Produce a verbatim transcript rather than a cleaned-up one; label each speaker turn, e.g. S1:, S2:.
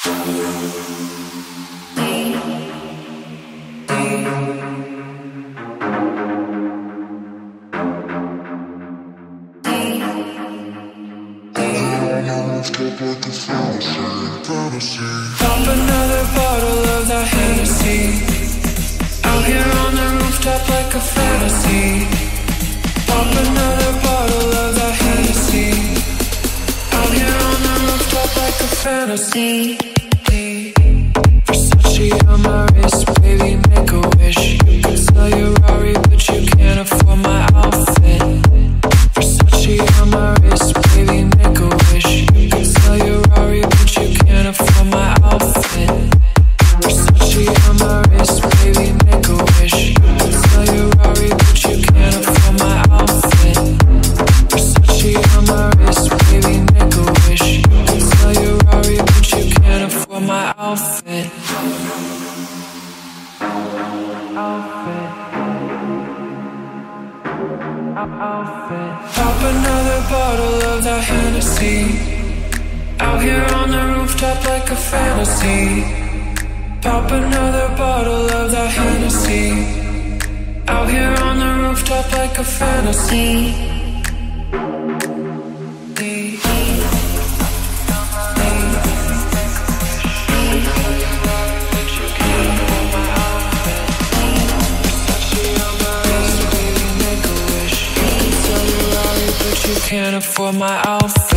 S1: Pop another bottle of that Hennessy. Out here on the rooftop like a fantasy. Pop another bottle of that Hennessy. Out here on the rooftop like a fantasy. Versace on my wrist, baby, make a wish. You can sell your Rari, but you can't afford my outfit. Versace on my wrist, baby, make a wish. You can sell your Rari, but you can't afford my outfit. Versace on my wrist, baby, make a wish. You can sell your Rari, but you can't afford my outfit. Versace on my wrist, baby, make a wish. You can sell your Rari, but you can't afford my outfit. Outfit. Outfit. Pop another bottle of that Hennessy. Out here on the rooftop like a fantasy. Pop another bottle of that Hennessy. Out here on the rooftop like a fantasy. You can't afford my outfit.